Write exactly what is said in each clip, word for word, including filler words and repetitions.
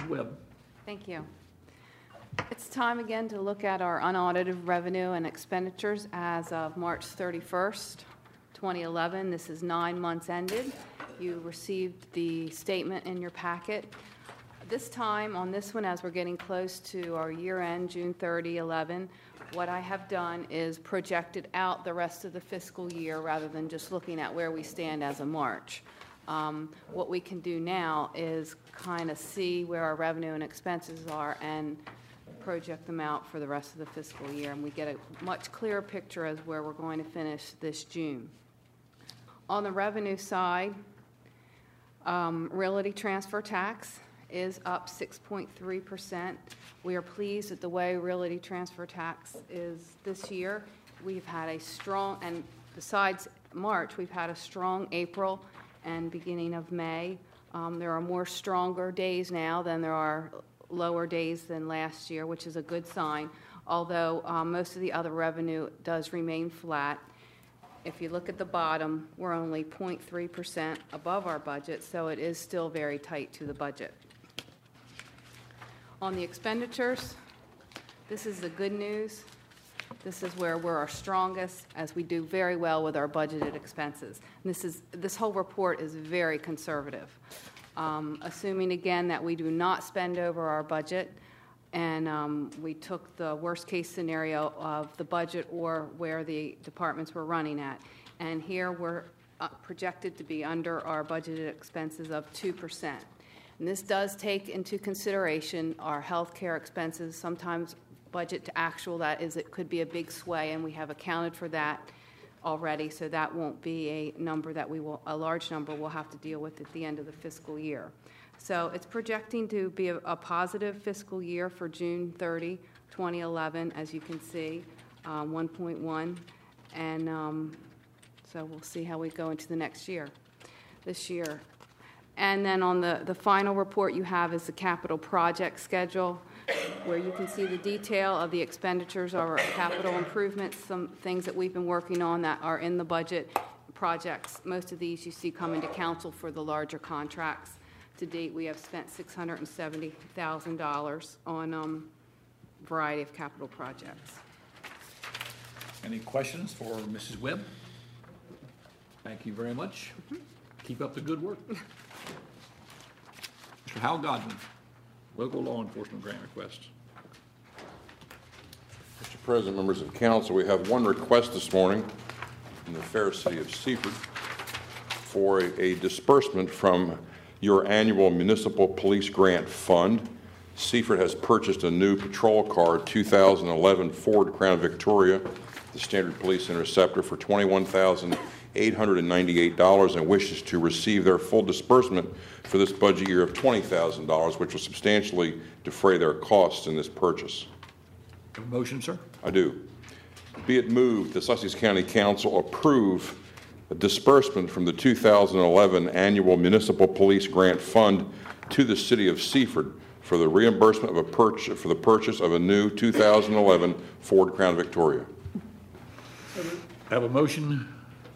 Missus Webb. Thank you. It's time again to look at our unaudited revenue and expenditures as of March thirty-first, twenty eleven. This is nine months ended. You received the statement in your packet. This time on this one, as we're getting close to our year end, June thirtieth, eleven, what I have done is projected out the rest of the fiscal year rather than just looking at where we stand as of March. Um, what we can do now is kind of see where our revenue and expenses are and project them out for the rest of the fiscal year, and we get a much clearer picture as where we're going to finish this June. On the revenue side, um, realty transfer tax is up six point three percent. We are pleased at the way realty transfer tax is this year. We've had a strong, and besides March, we've had a strong April and beginning of May. Um, there are more stronger days now than there are lower days than last year, which is a good sign, although um, most of the other revenue does remain flat. If you look at the bottom, we're only zero point three percent above our budget, so it is still very tight to the budget. On the expenditures, this is the good news. This is where we're our strongest, as we do very well with our budgeted expenses. And this is this whole report is very conservative. Um, assuming, again, that we do not spend over our budget, and um, we took the worst-case scenario of the budget or where the departments were running at. And here we're uh, projected to be under our budgeted expenses of two percent. And this does take into consideration our health care expenses. Sometimes budget to actual, that is, it could be a big sway, and we have accounted for that already, so that won't be a number that we will, a large number we'll have to deal with at the end of the fiscal year. So it's projecting to be a, a positive fiscal year for June thirtieth, twenty eleven, as you can see, um, one point one, and um, so we'll see how we go into the next year, this year. And then on the, the final report you have is the capital project schedule, where you can see the detail of the expenditures of our capital improvements, some things that we've been working on that are in the budget projects. Most of these you see coming to council for the larger contracts. To date, we have spent six hundred seventy thousand dollars on um, a variety of capital projects. Any questions for Missus Webb? Thank you very much. Mm-hmm. Keep up the good work. Mister Hal Godwin, local law enforcement grant requests. Mister President, members of council, we have one request this morning from the fair city of Seaford for a, a disbursement from your annual municipal police grant fund. Seaford has purchased a new patrol car two thousand eleven Ford Crown Victoria, the Standard Police Interceptor, for twenty-one thousand eight hundred ninety-eight dollars and wishes to receive their full disbursement for this budget year of twenty thousand dollars, which will substantially defray their costs in this purchase. Have a motion, sir? I do. Be it moved, the Sussex County Council approve a disbursement from the two thousand eleven Annual Municipal Police Grant Fund to the City of Seaford for the reimbursement of a purchase for the purchase of a new two thousand eleven Ford Crown Victoria. Have a motion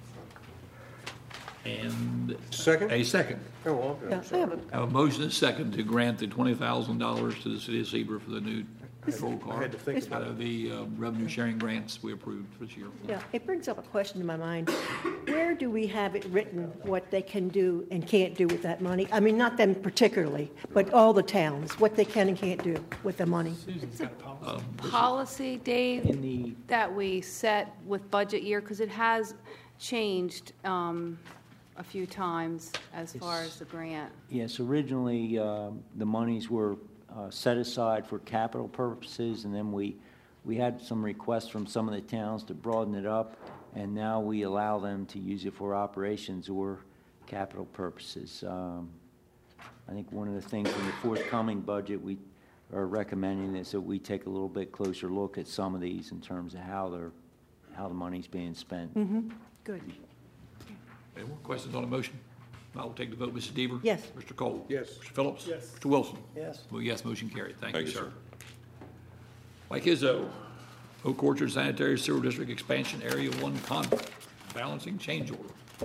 and Second? a second. Oh, well, okay. Yeah, I have a, Have a motion and a second to grant the twenty thousand dollars to the city of Seaver for the new patrol car. I had to think Out of the uh, revenue sharing grants we approved this year. yeah, it brings up a question in my mind. Where do we have it written what they can do and can't do with that money? I mean, not them particularly, but all the towns, what they can and can't do with the money. Um, Policy, Dave, In the, that we set with budget year, because it has changed um, a few times as far as the grant. yes, originally, um, the monies were uh, set aside for capital purposes, and then we, we had some requests from some of the towns to broaden it up, and now we allow them to use it for operations or capital purposes. Um, I think one of the things in the forthcoming budget we are recommending is that we take a little bit closer look at some of these in terms of how they're, how the money's being spent. Mm-hmm. Good. Any more questions on the motion? I will take the vote. Missus Deaver? Yes. Mister Cole? Yes. Mister Phillips? Yes. Mister Wilson? Yes. Well, yes, motion carried. Thank, Thank you, you, sir. sir. Mike Izzo, Oak Orchard Sanitary Sewer District Expansion Area One Contract, balancing change order.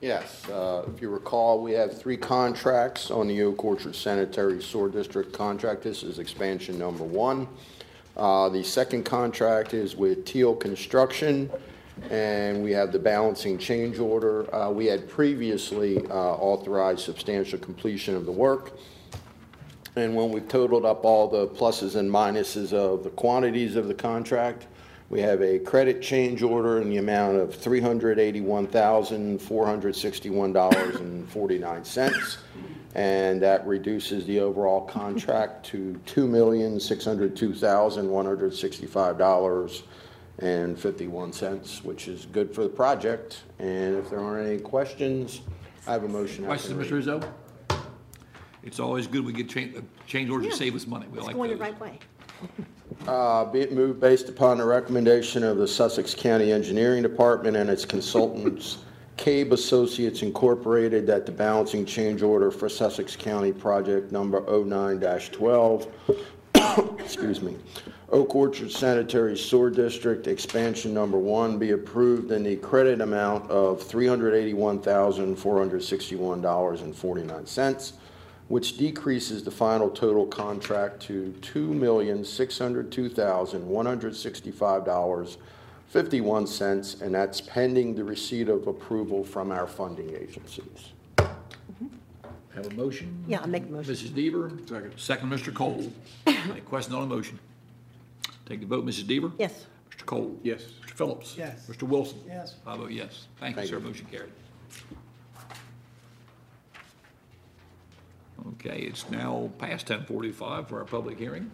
Yes, uh, if you recall, we have three contracts on the Oak Orchard Sanitary Sewer District contract. This is expansion number one. Uh, The second contract is with Teal Construction, and we have the balancing change order. Uh, We had previously uh, authorized substantial completion of the work, and when we've totaled up all the pluses and minuses of the quantities of the contract, we have a credit change order in the amount of three hundred eighty-one thousand, four hundred sixty-one dollars and forty-nine cents, and that reduces the overall contract to two million, six hundred two thousand, one hundred sixty-five dollars and fifty-one cents, which is good for the project. And if there aren't any questions, I have a motion. I Questions, can Mister read. Rizzo? It's always good we get change, change orders to Yeah. save us money. We It's like going the those. right way. Uh, Be it moved based upon the recommendation of the Sussex County Engineering Department and its consultants, Cabe Associates Incorporated, that the balancing change order for Sussex County Project Number oh nine dash twelve, excuse me, Oak Orchard Sanitary Sewer District Expansion Number One be approved in the credit amount of three hundred eighty-one thousand, four hundred sixty-one dollars and forty-nine cents, which decreases the final total contract to two million, six hundred two thousand, one hundred sixty-five dollars and fifty-one cents, and that's pending the receipt of approval from our funding agencies. Have a motion? Yeah, I'll make the motion. Missus Deaver? Second. Second, Mister Cole. Any questions on the motion? Take the vote, Missus Deaver? Yes. Mister Cole? Yes. Mister Phillips? Yes. Mister Wilson? Yes. I vote yes. Thank you, Thank sir. you. Motion carried. Okay, it's now past ten forty-five for our public hearing.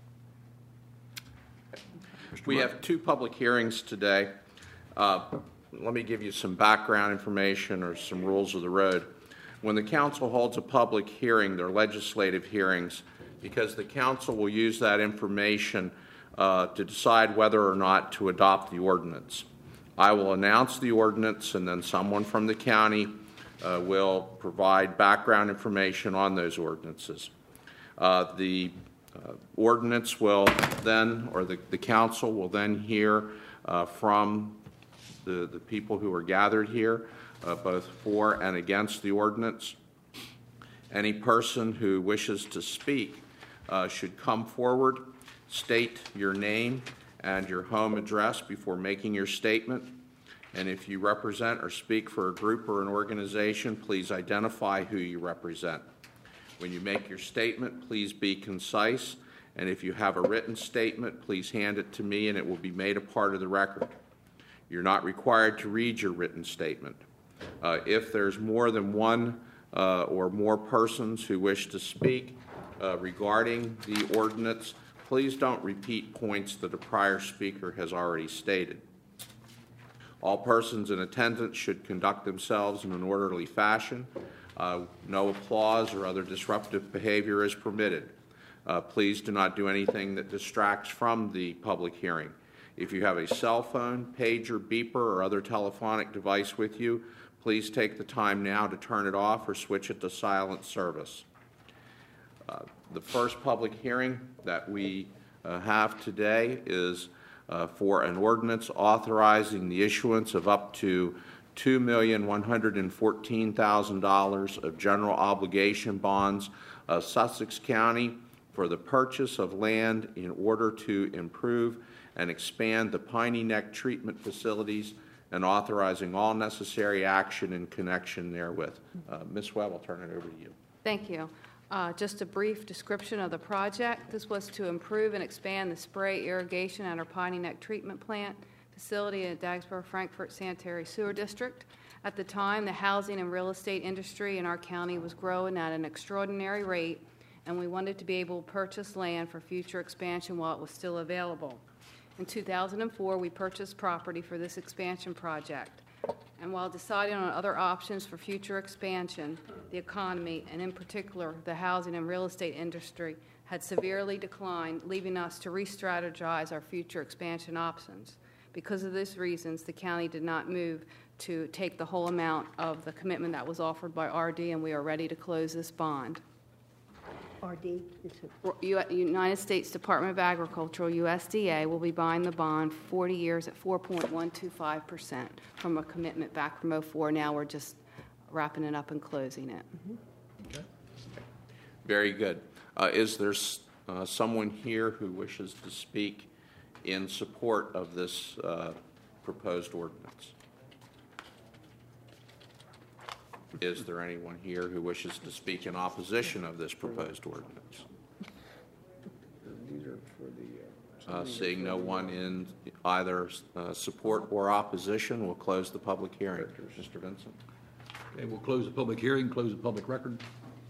Mister We Murray. have two public hearings today. Uh, Let me give you some background information or some rules of the road. When the council holds a public hearing, they're legislative hearings, because the council will use that information uh, to decide whether or not to adopt the ordinance. I will announce the ordinance, and then someone from the county uh, will provide background information on those ordinances. Uh, The uh, ordinance will then, or the, the council will then hear uh, from the, the people who are gathered here, uh, both for and against the ordinance. Any person who wishes to speak uh, should come forward, state your name and your home address before making your statement. And if you represent or speak for a group or an organization, please identify who you represent. When you make your statement, please be concise, and if you have a written statement, please hand it to me and it will be made a part of the record. You're not required to read your written statement. Uh, if there's more than one uh, or more persons who wish to speak uh, regarding the ordinance, please don't repeat points that a prior speaker has already stated. All persons in attendance should conduct themselves in an orderly fashion. Uh, no applause or other disruptive behavior is permitted. Uh, please do not do anything that distracts from the public hearing. If you have a cell phone, pager, beeper, or other telephonic device with you, please take the time now to turn it off or switch it to silent service. Uh, the first public hearing that we uh, have today is uh, for an ordinance authorizing the issuance of up to two million one hundred fourteen thousand dollars of general obligation bonds of Sussex County for the purchase of land in order to improve and expand the Piney Neck treatment facilities and authorizing all necessary action in connection therewith. Uh, Miz Webb, I'll turn it over to you. Thank you. Uh, Just a brief description of the project. This was to improve and expand the spray irrigation at our Piney Neck Treatment Plant facility in Dagsboro Frankfurt Sanitary Sewer District. At the time, the housing and real estate industry in our county was growing at an extraordinary rate, and we wanted to be able to purchase land for future expansion while it was still available. In two thousand four, we purchased property for this expansion project. And while deciding on other options for future expansion, the economy, and in particular the housing and real estate industry, had severely declined, leaving us to re-strategize our future expansion options. Because of these reasons, the county did not move to take the whole amount of the commitment that was offered by R D, and we are ready to close this bond. R D, is it- U- United States Department of Agriculture, U S D A, will be buying the bond forty years at four point one two five percent from a commitment back from oh four. Now we're just wrapping it up and closing it. Okay. Very good. Uh, Is there s- uh, someone here who wishes to speak in support of this uh, proposed ordinance? Is there anyone here who wishes to speak in opposition of this proposed ordinance? Uh, Seeing no one in either uh, support or opposition, we'll close the public hearing. Mister Vincent? Okay, we'll close the public hearing, close the public record.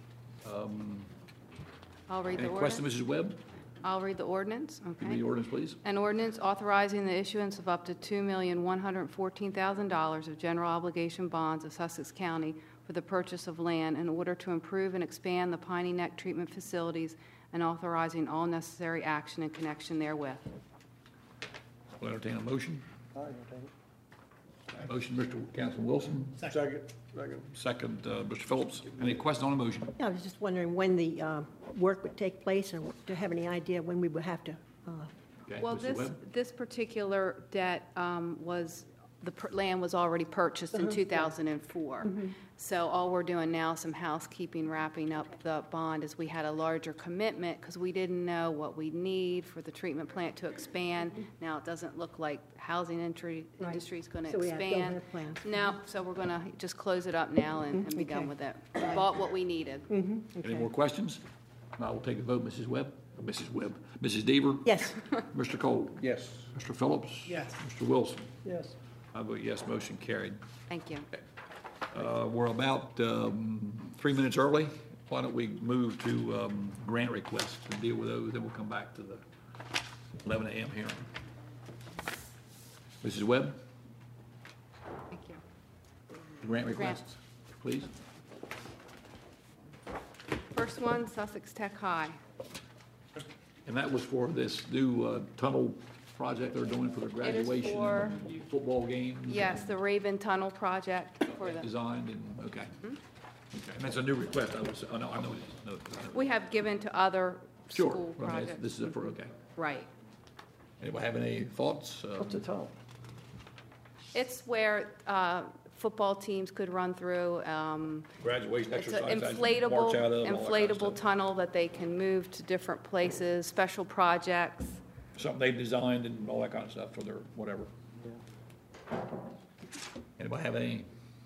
I'll read the Any ordinance. question, Missus Webb? I'll read the ordinance, Give me okay? the ordinance, please. An ordinance authorizing the issuance of up to two million one hundred fourteen thousand dollars of general obligation bonds of Sussex County for the purchase of land in order to improve and expand the Piney Neck treatment facilities and authorizing all necessary action in connection therewith. Will entertain a motion. Motion, Mister Councilman Wilson. Second. Second. Second, uh, Mister Phillips. Any question on the motion? Yeah, I was just wondering when the uh, work would take place, and to have any idea when we would have to, uh, Okay, Well, Mister this, Webb? this particular debt um, was, the per- land was already purchased in two thousand four. So all we're doing now is some housekeeping, wrapping up the bond, as we had a larger commitment, because we didn't know what we'd need for the treatment plant to expand. Now, it doesn't look like housing industry, Right. industry is going to So we have- don't expand. have plans. No, so we're going to just close it up now and and be done Okay. with it. We bought what we needed. Any more questions? I will take a vote, Missus Webb. Missus Webb. Missus Deaver? yes. Mister Cole? Yes. Mister Phillips? Yes. Mister Wilson? Yes. I vote yes, motion carried. Thank you. Uh, We're about um, three minutes early. Why don't we move to um, grant requests and deal with those, then we'll come back to the eleven a m hearing. Missus Webb, Thank you. grant requests, please. First one, Sussex Tech High. And that was for this new uh, tunnel project they're doing for the graduation for- and football games. Yes, the Raven Tunnel project for the, Designed and, okay. Okay, and that's a new request, I was, oh, no, I know it is. No, no. we have given to other Sure, school I mean, projects. this is a, for, okay. Right. Anybody have any thoughts? Um, What's the tunnel? It's where uh, football teams could run through. um, Graduation It's exercise. an march inflatable, out of, all that kind of inflatable stuff. tunnel that they can move to different places, special projects. Something they designed and all that kind of stuff for their, whatever. Anybody have any?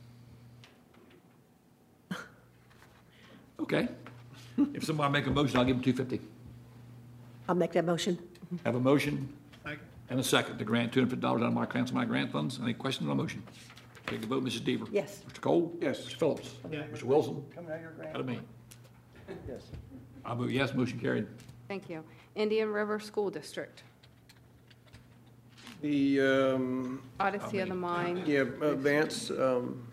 Okay. If somebody make a motion, I'll give them two fifty. I'll make that motion. Have a motion and a second to grant two hundred fifty dollars out of my grants, my grant funds. Any questions on the motion? Take the vote, Missus Deaver. Yes. Mister Cole? Yes. Mister Phillips? Yeah. Mister Wilson? Coming out of your grant. Out of me. Yes. I vote yes, motion carried. Thank you. Indian River School District, The, um, Odyssey of the Mind. yeah, uh, Vance, um,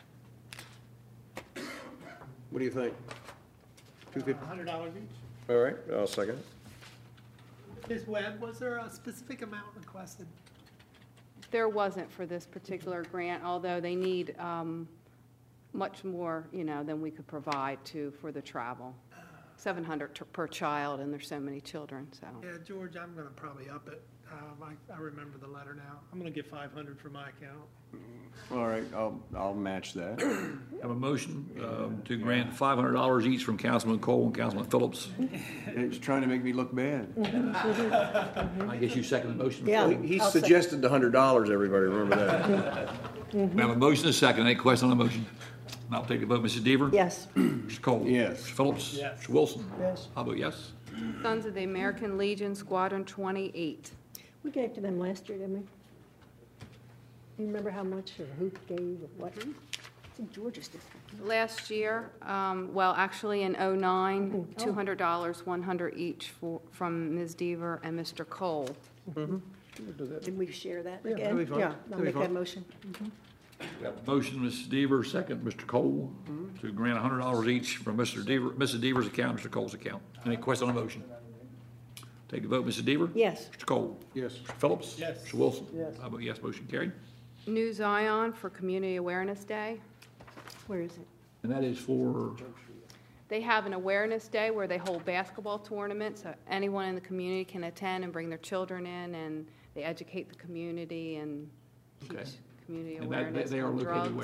what do you think? Two fifty? Hundred dollars each. All right, I'll second it. Miz Webb, was there a specific amount requested? There wasn't for this particular grant, although they need um, much more, you know, than we could provide to, for the travel. seven hundred t- per child, and there's so many children, so. Yeah, George, I'm gonna probably up it. Um, I, I remember the letter now. I'm gonna get five hundred for my account. All right, I'll, I'll match that. Have a motion um, to grant five hundred dollars each from Councilman Cole and Councilman Phillips. It's trying to make me look bad. I guess you second the motion? Yeah. He I'll second. suggested the hundred dollars, everybody, remember that? We have a motion and a second. Any question on the motion? And I'll take the vote. Missus Deaver? Yes. Mister Cole? Yes. Mister Phillips? Yes. Mister Wilson? Yes. I vote yes. Sons of the American Legion, Squadron twenty-eight. We gave to them last year, didn't we? Do you remember how much, or who gave, or what? It's in George's district. Last year, um, well, actually in oh nine, Oh. two hundred dollars, one hundred each for, from Miz Deaver and Mister Cole. Did we share that Yeah, again? that'd be fine. Yeah, That'd I'll be make that fine. motion. We have a motion, Missus Deaver, second, Mister Cole, to grant hundred dollars each from Mister Deaver, Missus Deaver's account, Mister Cole's account. Any question on the motion? Take the vote. Missus Deaver? Yes. Mister Cole? Yes. Mister Phillips? Yes. Mister Wilson? Yes. I vote yes, motion carried. New Zion for Community Awareness Day. Where is it? And that is for, They have an awareness day where they hold basketball tournaments. So anyone in the community can attend and bring their children in, and they educate the community and Okay. teach community and that, they- awareness they are on drugs. located where?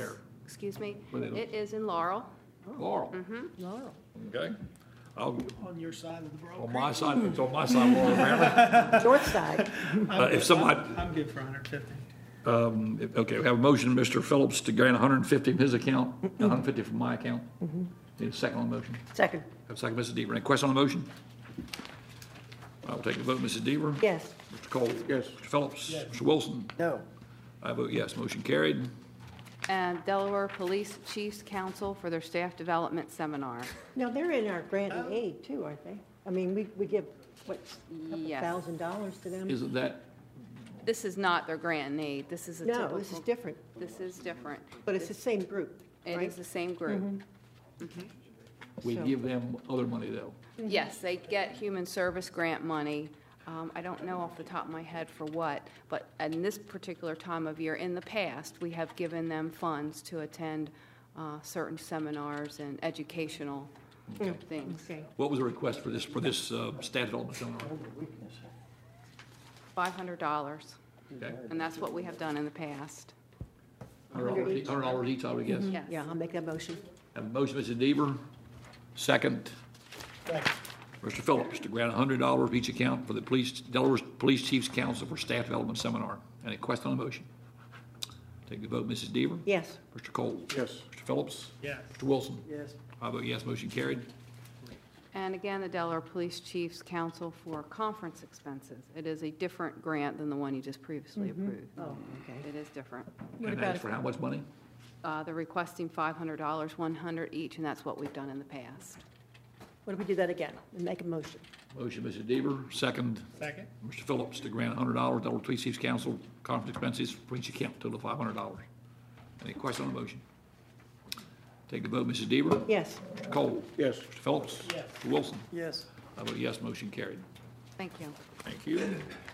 excuse me. Where they- It is in Laurel. Laurel, Laurel. okay? I'll, On your side of the broker. on my side, it's on my side, Laurel, apparently. North side. Uh, if somebody, I'm good for hundred fifty. um, if- okay, we have a motion, Mister Phillips, to grant one hundred fifty from his account, one hundred fifty from my account. Need a second on the motion. Second. Have a second, Missus Deaver. Any question on the motion? I will take the vote, Missus Deaver. Yes. Mister Cole. Yes. Mister Phillips. Mister Wilson. No. I vote yes, motion carried. And Delaware Police Chiefs Council for their staff development seminar. Now, they're in our grant and aid too, aren't they? I mean, we, we give, what, a couple Yes. thousand dollars to them? Isn't that, This is not their grant and aid. This is a typical. No, this is different, This is different. but it's the same group, It right? is the same group. we So- give them other money, though? Yes, they get human service grant money. Um, I don't know off the top of my head for what, but in this particular time of year, in the past, we have given them funds to attend uh, certain seminars and educational things. Okay. What was the request for this, for this uh, staff development seminar? five hundred dollars, Okay. and that's what we have done in the past. one hundred dollars each, one hundred dollars each, I would guess. Yes. Yeah, I'll make that motion. Have a motion, Missus Deaver. Second, Mister Phillips, to grant one hundred dollars each account for the police, Delaware Police Chiefs Council for staff development seminar. Any question on the motion? Take the vote, Missus Deaver. Yes. Mister Cole. Yes. Mister Phillips. Yes. Mister Wilson. Yes. I vote yes, motion carried. And again, the Delaware Police Chiefs Council for conference expenses. It is a different grant than the one you just previously approved. Oh, okay. It is different. What And about that's if- for how much money? Uh, They're requesting five hundred dollars, one hundred each, and that's what we've done in the past. What if we do that again and make a motion? Motion, Missus Deaver. Second, Second? Mister Phillips, to grant one hundred dollars Delaware Police Chiefs Council conference expenses for each account, total of five hundred dollars. Any question on the motion? Take the vote, Missus Deaver. Yes. Mister Cole. Yes. Mister Phillips. Yes. Mister Wilson. Yes. I vote yes, motion carried. Thank you. Thank you.